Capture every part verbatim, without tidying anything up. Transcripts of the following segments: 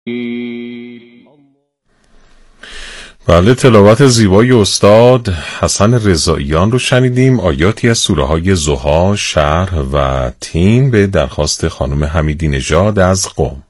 بله، تلاوت زیبای استاد حسن رضاییان رو شنیدیم. آیاتی از سوره های ضحی، شرح و تین به درخواست خانم حمیدی نژاد از قم.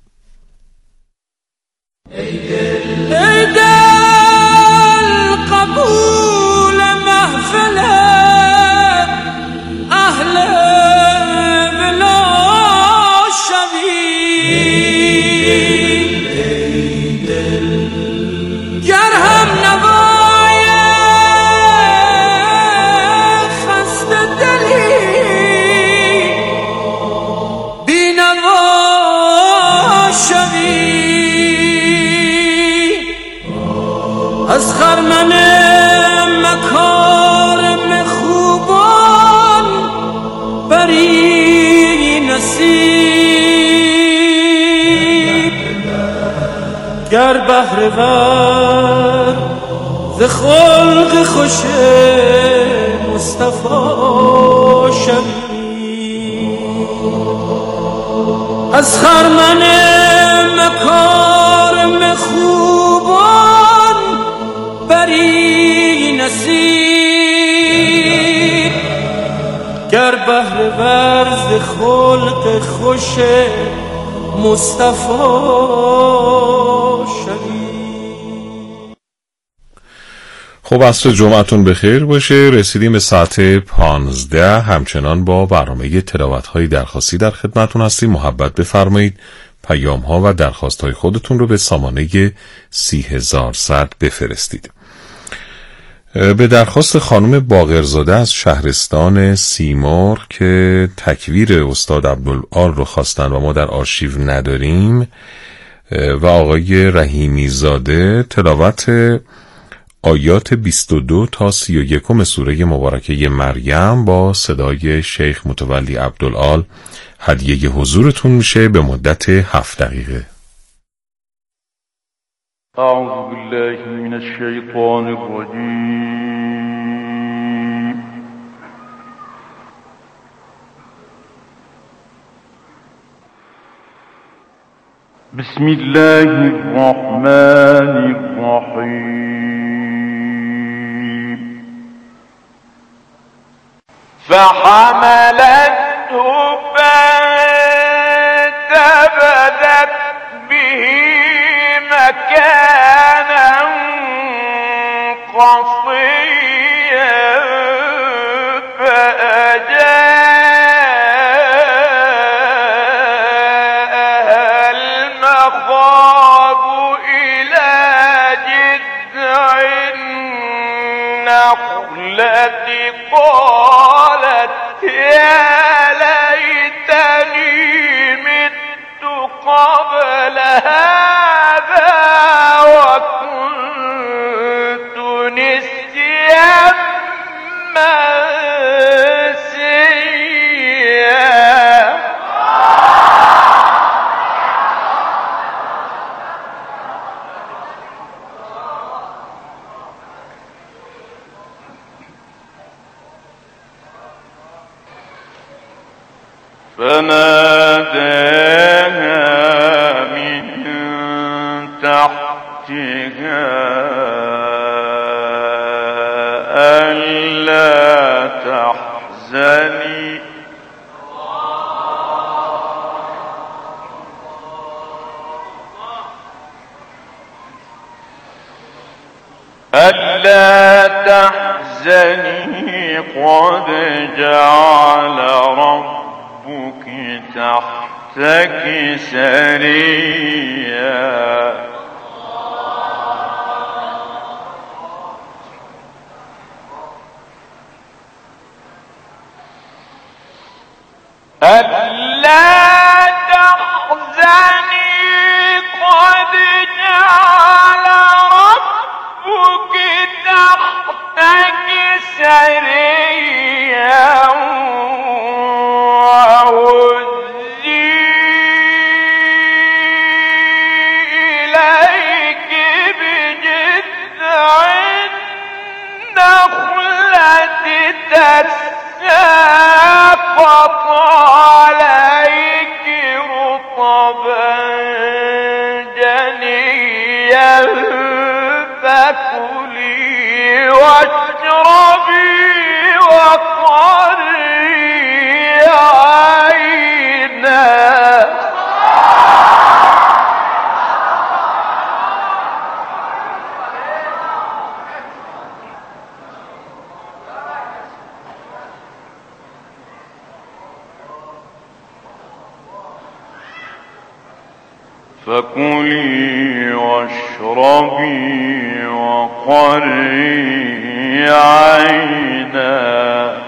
از خرمن مکارم خوبان بری نصیب، گر بهره ور ز خلق خوش مصطفی شوی. از خرمن مکارم خوبان بری نصیب، گر بهره ور ز خلق خوش مصطفی شوی. خب عصر جمعتون بخیر باشه. رسیدیم به ساعت پانزده، همچنان با برنامه تلاوت‌های درخواستی در خدمتون هستیم. محبت بفرمایید پیام‌ها و درخواست‌های خودتون رو به سامانه سی هزار صد بفرستید. به درخواست خانم باقرزاده از شهرستان سیمرغ که تکویر استاد عبدالعال رو خواستن و ما در آرشیو نداریم، و آقای رحیمی زاده تلاوت آیات بیست و دو تا سی و یک سوره مبارکه مریم با صدای شیخ متولی عبدالعال هدیه حضورتون میشه به مدت هفت دقیقه. اعوذ بالله من الشیطان الرجیم. بسم الله الرحمن الرحیم. فحملته فانتبذت به مكانا قصيا فأجاءها المخاض إلى جذع النخلة قالت يا ليتني مت قبل هذا وكنت نسيا منسيا. فناداها من تحتها ألا تحزني ألا تحزني قد جعل ربك تحتك سريا. ألا تحزني قد جعل ربك تحتك سريا وهزي إليك بجذع النخلة تساقط عليك رطبا جنيا. غنيا فكلي واشربي وقري عينا. فكلي واشربي وقري عينا.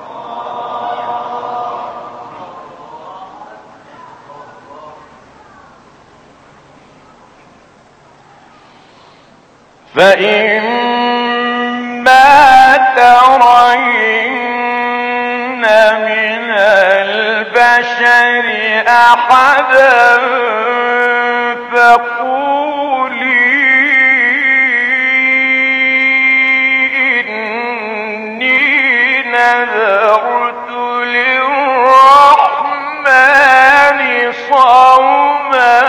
فإما ترين من البشر أحدا فقولي إني نذرت للرحمن صوما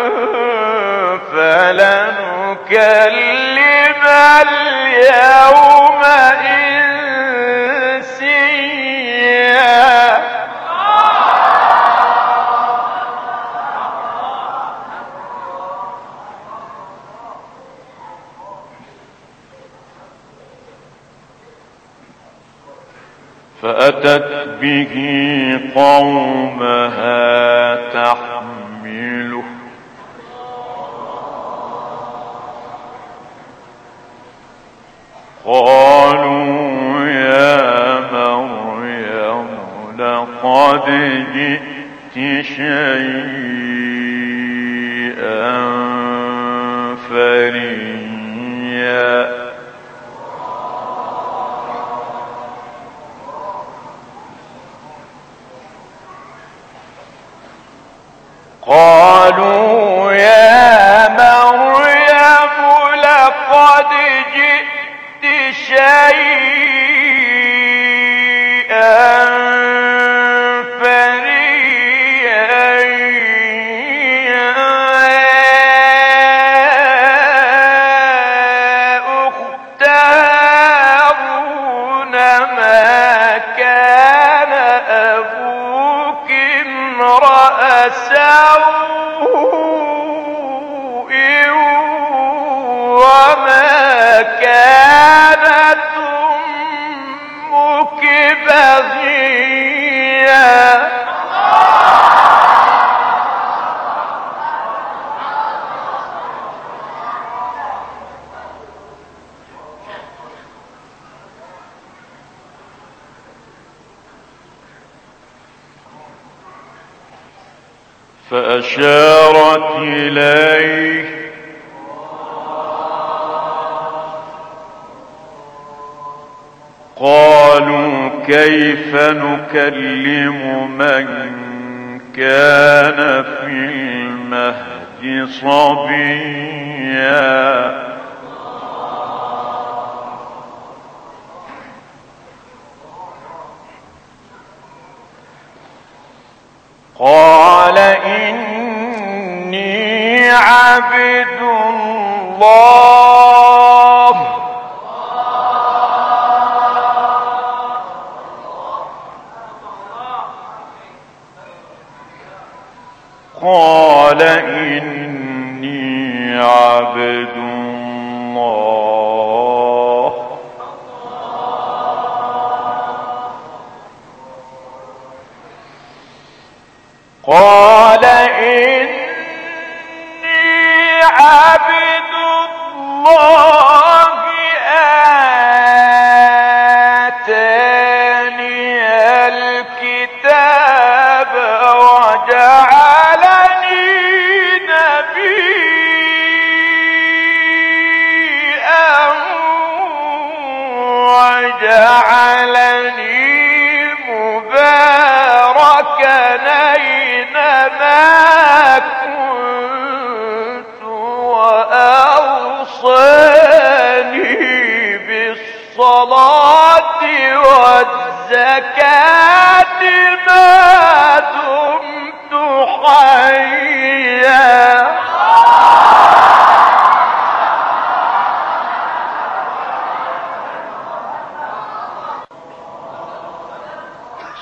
فلن أكلم اليوم إنسيا. فأتت به قومها تحمله قالوا يا مريم لقد جئت شيئا فريا. قالوا يا مريم لقد جئت شيئا فريا. أخت هارون ما كان أبوك امرأ سوء وما كانت أمك بغيا. فأشارت إليه قالوا كيف نكلم من كان في المهد صبيا. قال إني عبد الله قال إني عبد الله قال إني عبد الله آتاني الكتاب وجعلني نبيا وجعلني مباركا أينما كنت وأوصاني بالصلاة والزكاة ما دمت حيا.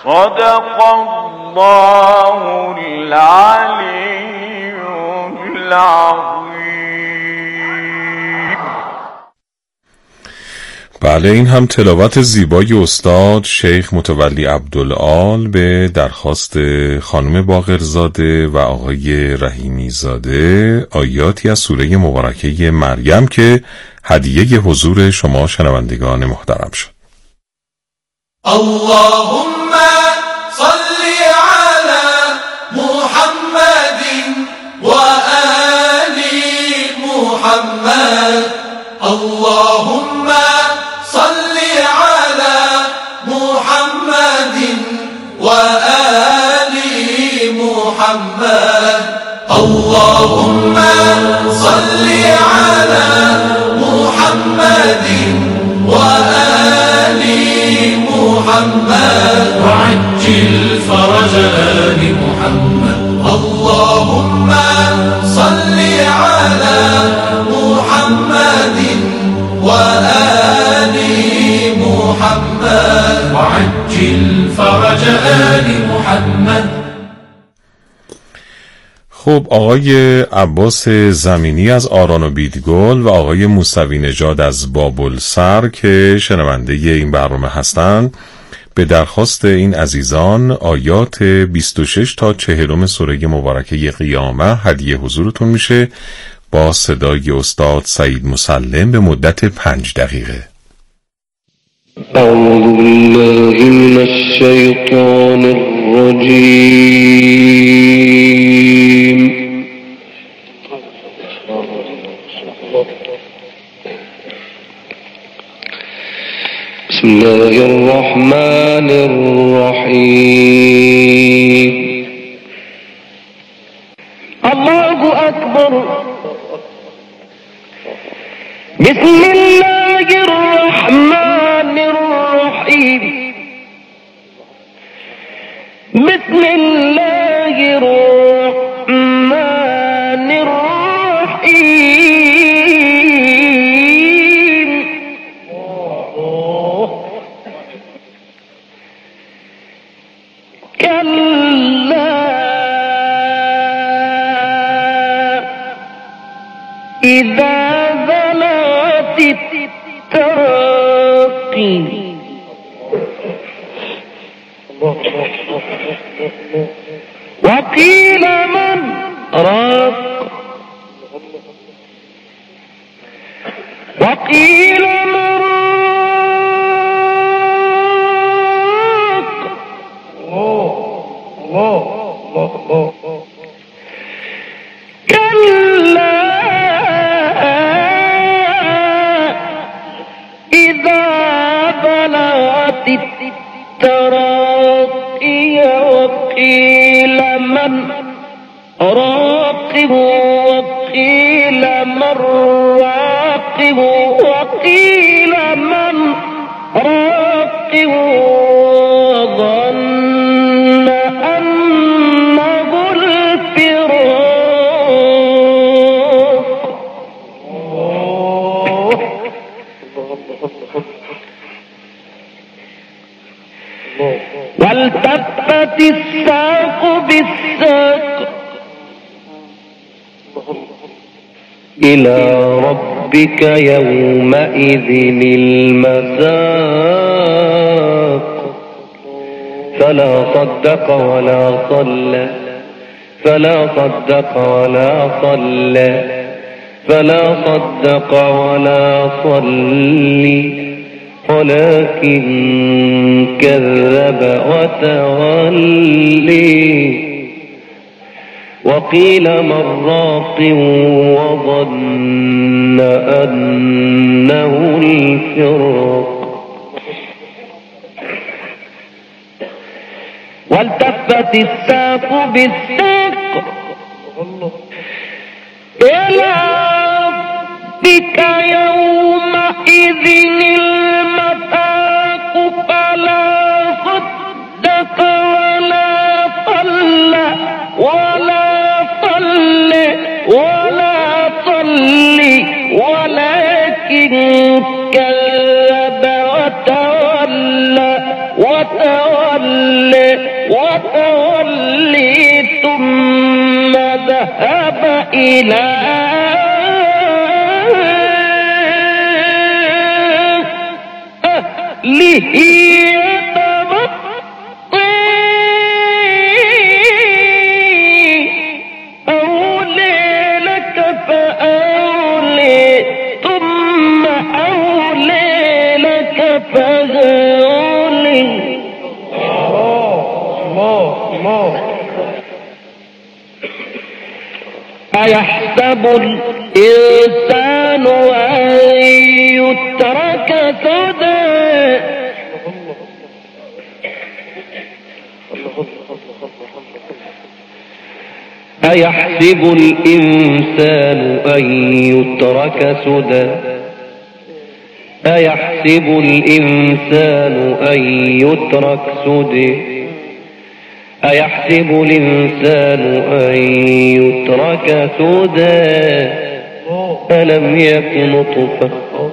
صدق الله العلي العظیم. بله، این هم تلاوت زیبای استاد شیخ متولی عبدالعال به درخواست خانم باقرزاده و آقای رحیمی زاده، آیاتی از سوره مبارکه مریم که هدیه حضور شما شنوندگان محترم شد. اللهم صل على محمد و آل محمد. اللهم صل على محمد و آل محمد. اللهم صل على محمد و آل محمد وعجل فرج آل محمد. اللهم صل على محمد و آل محمد وعجل فرج آل محمد. خب، آقای عباس زمینی از آران و بیدگل و آقای موسوی نژاد از بابلسر که شنونده این برنامه هستند، به درخواست این عزیزان آیات بیست و شش تا چهل سوره مبارکه قیامه هدیه حضورتون میشه با صدای استاد سعید مسلم به مدت پنج دقیقه. اعوذ بالله من الشیطان الرجیم. بسم الله الرحمن الرحیم. الله اکبر. بسم الله الرحمن الرحیم. بسم الله الرحمن الرحیم. كلا إذا بلغت التراقي وقيل من راق وقيل من كلا إذا بلغت التراقي وقيل من راقب وقيل من راقب وقيل من راقب وظن أنه الفراق. والتفت الساق بالساق إلى ربك يومئذ المساق. فلا صدق ولا صلى فلا صدق ولا صلى فلا صدق ولا صلي ولكن كذب وتولي. وقيل من راق وظن أنه الفراق. والتفت الساق بالساق إلى ربك يومئذ المساق. فلا صدق ولا صلى ولا صلى ولا صلي ولكن كذب وتولى وتولى أهله يتبطي أولي لك فأولي ثم أولي لك فأولي. الله الله. أيحسب الإنسان أن يترك سدى أيحسب الإنسان أن يترك سدى أيحسب الإنسان أن يترك سدى أيحسب الإنسان أن يترك سدى ألم يكن نطفة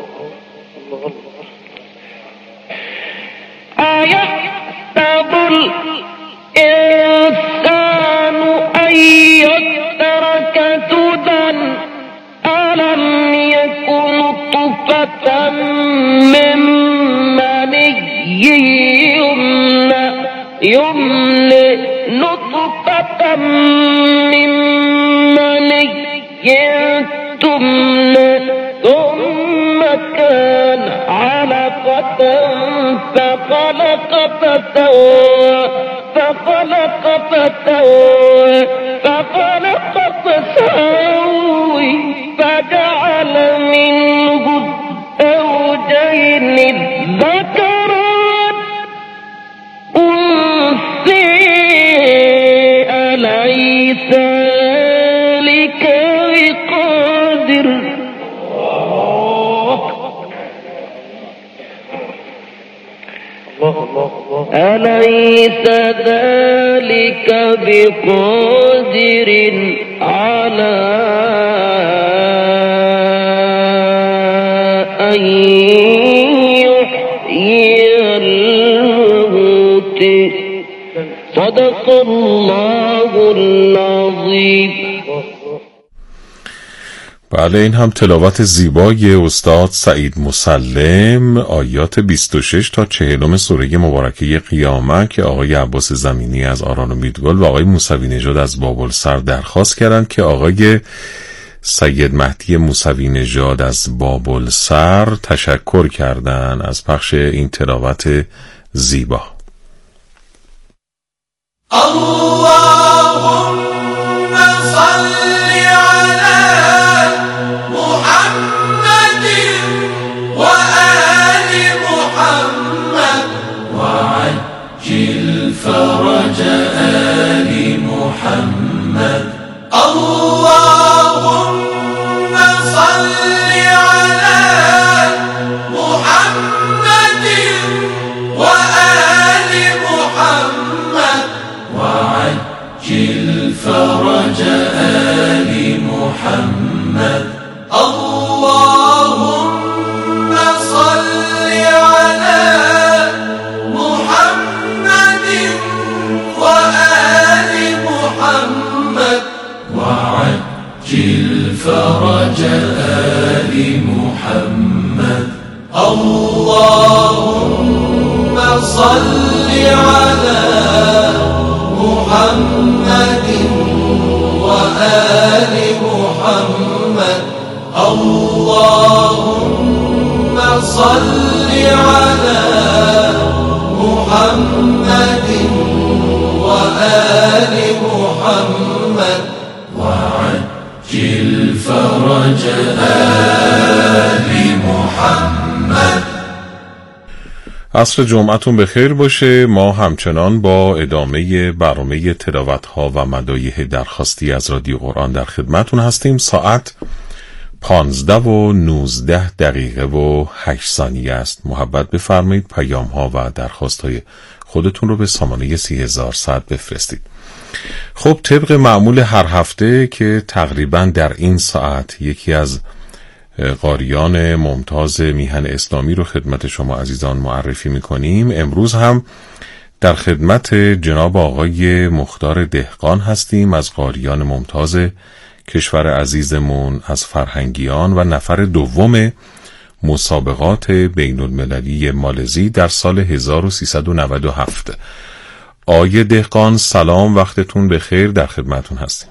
أيحسب الإنسان أن يترك سدى ألم يكن نطفة من مني يمنى يمنى نطفة من مني تمنى ثم كان علقة فخلق فسوى فخلق فسوى فخلق فسوى فجعل منه الزوجين الذكر والأنثى أليس ذلك بقادر أليس ذلك بقادر على أن يحيي الموتى. صدق الله العظيم. بله، این هم تلاوت زیبای استاد سعید مسلم، آیات بیست و شش تا چهل سوره مبارکه قیامه که آقای عباس زمینی از آران و میدگل و آقای موسوی نژاد از بابلسر درخواست کردند که آقای سید مهدی موسوی نژاد از بابلسر تشکر کردند از پخش این تلاوت زیبا. اللهم صل على محمد وآل محمد وعجل فرج آل محمد. اللهم صل على محمد وآل محمد وعجل فرج آل محمد. اللهم صل على محمد وآل محمد وعجل فرج آل محمد. اللهم صل على محمد وآل محمد. اللهم صل على محمد وآل محمد وعجل فرج آل محمد. عصر جمعتون بخیر باشه. ما همچنان با ادامه برنامه تلاوت‌ها و مدایح درخواستی از رادیو قرآن در خدمتون هستیم. ساعت پانزده و نوزده دقیقه و هشت ثانیه است. محبت بفرمایید پیام‌ها و درخواست‌های خودتون رو به سامانه سی هزار صد بفرستید. خب طبق معمول هر هفته که تقریبا در این ساعت یکی از قاریان ممتاز میهن اسلامی رو خدمت شما عزیزان معرفی میکنیم، امروز هم در خدمت جناب آقای مختار دهقان هستیم از قاریان ممتاز کشور عزیزمون از فرهنگیان و نفر دوم مسابقات بین المللی مالزی در سال هزار و سیصد و نود و هفت. آقای دهقان سلام، وقتتون بخیر، در خدمتون هستیم.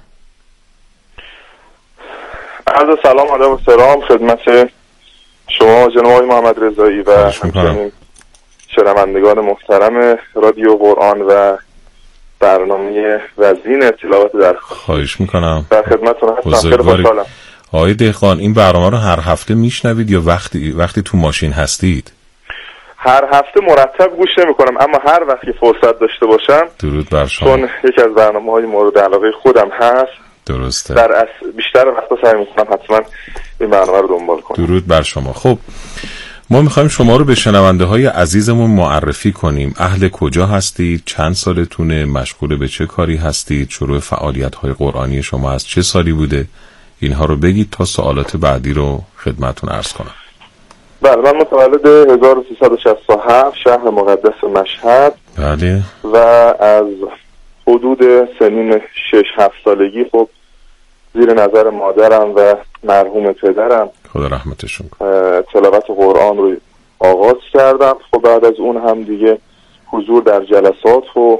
عرض سلام ادب و احترام خدمت شما جناب آقای محمد رضایی و همچنین شنوندگان محترم رادیو قرآن و برنامه وزین تلاوت در خواهش میکنم. در خدمتتون هستم. خیلی خوشحالم. آقای دهقان این برنامه رو هر هفته میشنوید یا وقتی وقتی تو ماشین هستید؟ هر هفته مرتب گوش نمی‌کنم، اما هر وقتی فرصت داشته باشم. درود بر شما. چون یکی از برنامه‌های مورد علاقه خودم هست. درسته. در اصل بیشتر وقتا سعی می‌کنم حتما این برنامه رو دنبال کنم. درود بر شما. خب ما می‌خوایم شما رو به شنونده‌های عزیزمون معرفی کنیم. اهل کجا هستید؟ چند سالتونه؟ مشغول به چه کاری هستید؟ شروع فعالیت‌های قرآنی شما از چه سالی بوده؟ اینها رو بگید تا سوالات بعدی رو خدمتتون عرض کنم. بله، من متولد هزار و سیصد و شصت و هفت شهر مقدس مشهد. بله. و از حدود سنین شش هفت سالگی خب زیر نظر مادرم و مرحوم پدرم خدا رحمتشون کنه تلاوت قرآن رو آغاز کردم. خب بعد از اون هم دیگه حضور در جلسات و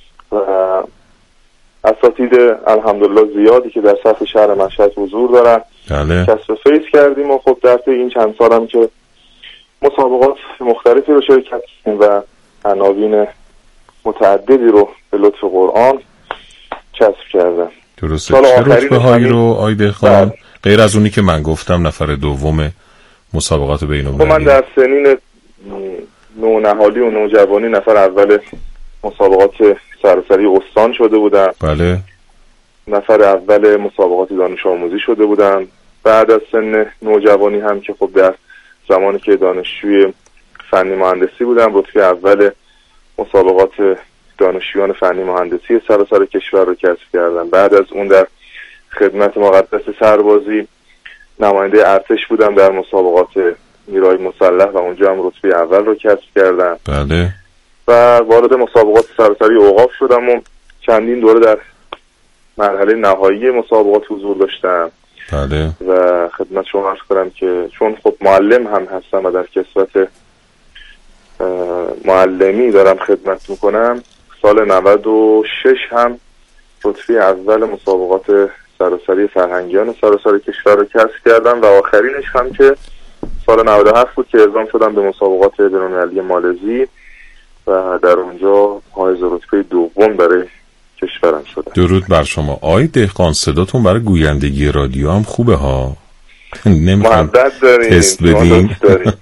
اساتید الحمدلله زیادی که در سطح شهر مشهد حضور دارن بله. کسب فیض کردیم و خب در طی این چند سالم که مسابقات مختلفی رو شرکت کردیم و عناوین متعددی رو به لطف قرآن کسب کردم. درسته. چه رتبه هایی رو آقای دهقان غیر از اونی که من گفتم نفر دوم مسابقات بین المللی؟ من در سنین نونهالی و نوجوانی نفر اول مسابقات سراسری استان شده بودم. بله. نفر اول مسابقات دانش آموزی شده بودم. بعد از سن نوجوانی هم که خب در زمانی که دانشجوی فنی مهندسی بودم رتبه اول مسابقات دانشجویان فنی مهندسی سراسر کشور رو کسب کردم. بعد از اون در خدمت مقدس سربازی نماینده ارتش بودم در مسابقات نیروهای مسلح و اونجا هم رتبه اول رو کسب کردم. بله. و وارد مسابقات سراسری اوقاف شدم و چندین دوره در مرحله نهایی مسابقات حضور داشتم. بله. و خدمت شما عرض کنم که چون خب معلم هم هستم و در کسوت معلمی دارم خدمت میکنم، سال نود و شش هم رتبه اول مسابقات سراسری فرهنگیان سراسر کشور رو کسب کردم و آخرینش هم که سال نود و هفت بود که اعزام شدم به مسابقات بین‌المللی مالزی و در اونجا حائز رتبه دوم برای کشورم شدم. درود بر شما. آقای دهقان صداتون برای گویندگی رادیو هم خوبه ها. نمیخوام تست بدین.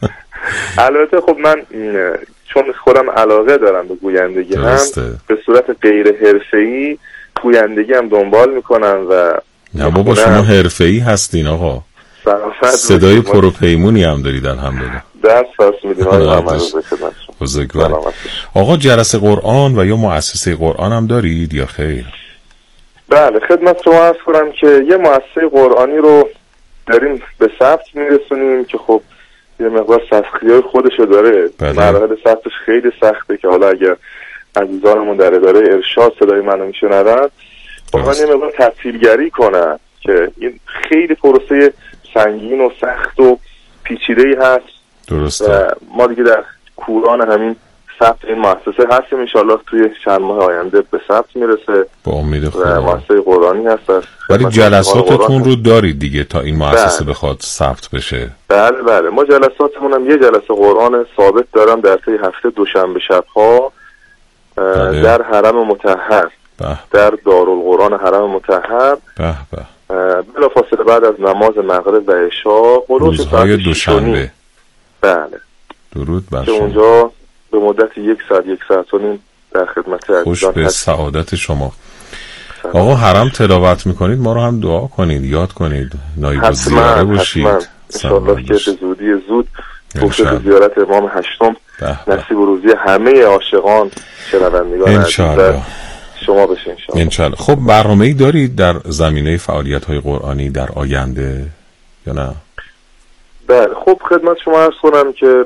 البته خب من چون خودم علاقه دارم به گویندگی هم به صورت غیر حرفه‌ای گویندگی هم دنبال میکنم و نه بابا شما حرفه‌ای هستین آقا. صدای پروپیمونی هم دارید الحمدلله. دست پس میدین آقای محمد بزرگوار. آقا جلسه قرآن و یا مؤسسه قرآن هم دارید یا خیر؟ بله خدمت شما عرض کنم که یه مؤسسه قرآنی رو داریم به ثبت میرسونیم که خب یه مقدار سختی‌های خودشو داره. مراحل ثبتش خیلی سخته که حالا اگر عزیزانمون در اداره ارشاد صدای منو میشنون واقعا یه مقدار تفصیلگری کنن که این خیلی پروسه سنگین و سخت و پیچیده‌ای هست. درسته. ما دیگه در کوران همین ثبت این مؤسسه هستیم، ان شاءالله توی چند ماه آینده به ثبت میرسه با امید خدا. مؤسسه قرآنی هست. ولی جلساتتون رو دارید دیگه تا این مؤسسه بخواد ثبت بشه؟ بله بله ما جلساتمون هم یه جلسه قرآن ثابت دارم در طی هفته دوشنبه شب‌ها بله. در حرم مطهر به. در دارالقرآن حرم مطهر به به بلافاصله بعد از نماز مغرب و عشا روزهای دوشنبه. بله. درود بر شما. اونجا به مدت یک ساعت یک ساعت و نیم در خدمت عزیزان. خوش به سعادت شما. آقا حرم تلاوت میکنید ما رو هم دعا کنید، یاد کنید، نایب الزیاره باشید. حتما انشاءالله که به زودی زود فرصت زیارت امام هشتم نصیب و روزی همه عاشقان شنوندگان عزیز شما بشه انشاءالله. انشاءالله. خب برنامه‌ای دارید در زمینه فعالیت‌های قرآنی در آینده یا نه؟ بله خب خدمت شما عرض کنم که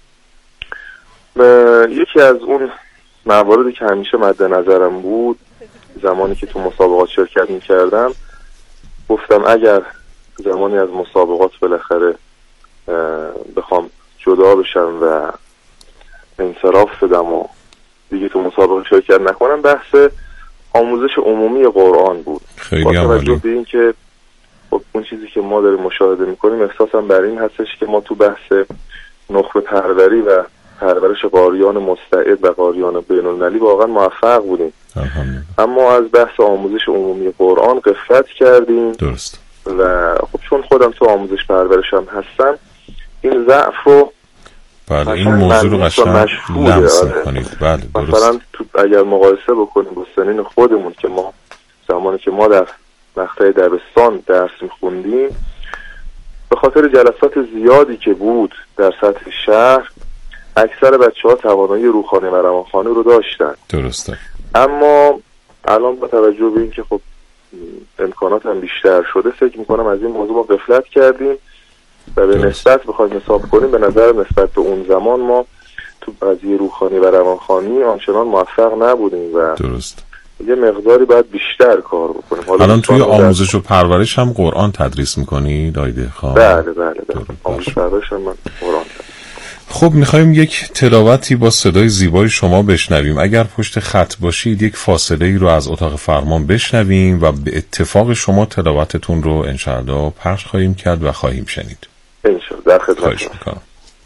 یکی از اون مواردی که همیشه مد نظرم بود زمانی که تو مسابقات شرکت می‌کردم گفتم اگر زمانی از مسابقات بالاخره بخوام جدا بشم و انصراف بدم و دیگه تو مسابقه شرکت نکنم، بحث آموزش عمومی قرآن بود. خیلی عالی. به این که خب اون چیزی که ما داریم مشاهده میکنیم احساسم بر این هستش که ما تو بحث نخبه پروری و پرورش قاریان مستعد و قاریان بین‌المللی واقعا موفق بودیم، اما از بحث آموزش عمومی قرآن غفلت کردیم. درست. و خب چون خودم تو آموزش پرورشم هستم، این ضعف رو بله این موضوع رو قشنگ لمس کنید. بله درست. مثلا تو اگر مقایسه بکنیم با سنین خودمون که ما زمانی که ما در مقطع دبستان درس میخوندیم، به خاطر جلسات زیادی که بود در سطح شهر، اکثر بچه ها توانایی روحانی و روانخوانی رو داشتن. درسته. اما الان با توجه به این که خب امکانات هم بیشتر شده، فکر میکنم از این موضوع ما غفلت کردیم و به نسبت بخوایم حساب کنیم، به نظر نسبت به اون زمان ما تو قضیه روحانی و روانخوانی آنچنان موفق نبودیم و درست. یه مقداری باید بیشتر کار بکنیم. الان توی آموزش و پرورش هم قرآن تدریس میکنی دایده خان؟ بله بله بله. آموزش پرورش هم من قرآن تدریس. خب میخوایم یک تلاوتی با صدای زیبای شما بشنویم. اگر پشت خط باشید یک فاصله ای رو از اتاق فرمان بشنویم و به اتفاق شما تلاوتتون رو انشاءالله پخش خواهیم کرد و خواهیم شنید. انشاءالله. در خدمت. خواهش میکنم.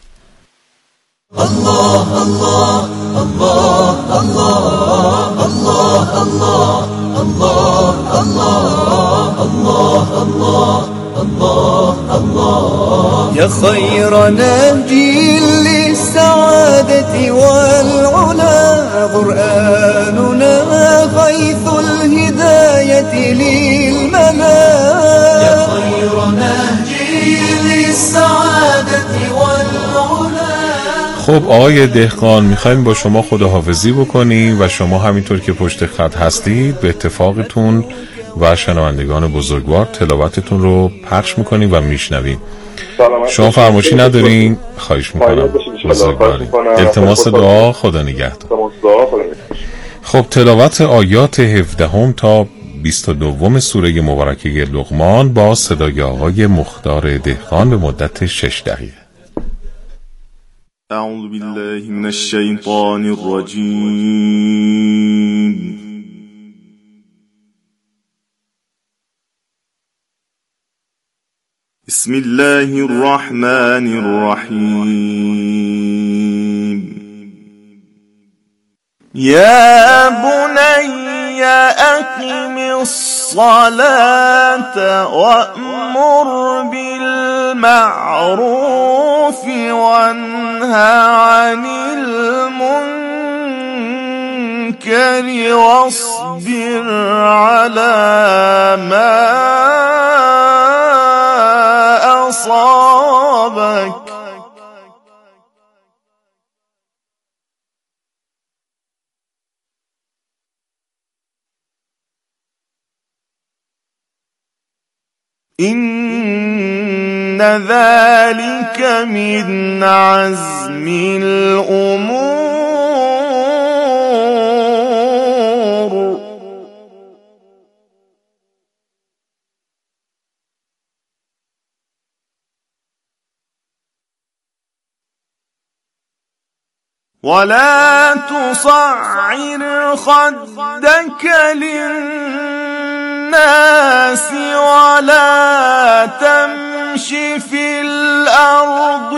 الله الله الله الله الله الله الله الله الله الله الله يا خير نهجي للسعادة والعلا قرآننا غيث الهداية للملا يا خير نهجي للسعادة والعلا. خب آقای دهقان، میخوایم با شما خداحافظی بکنیم و شما همینطور که پشت خط هستید به اتفاقتون و شنوندگان بزرگوار تلاوتتون رو پخش میکنیم و میشنویم. شما فرمایشی ندارین؟ خواهش میکنم. بزرگواری. التماس دعا. خدا نگهدار. خب تلاوت آیات هفدهم تا بیست و دوم سوره مبارکه لقمان با صدای آقای مختار دهقان به مدت شش دقیقه. اعوذ بالله من الشیطان الرجیم. بسم الله الرحمن الرحیم. یا بنی اقم الصلاة وأمر بالمعروف وانه عن المنكر واصبر على ما أصابك إن ذلك من عزم الأمور. ولا تصعر خدك للناس ولا تمش في الأرض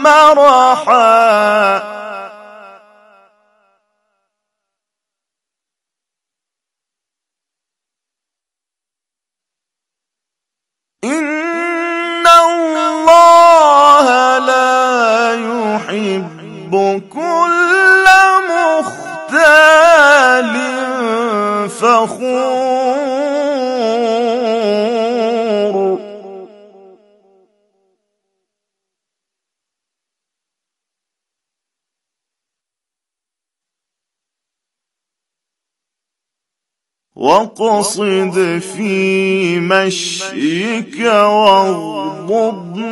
مرحا إن الله لا يحب كل مختال فخور. واقصد في مشيك واغضض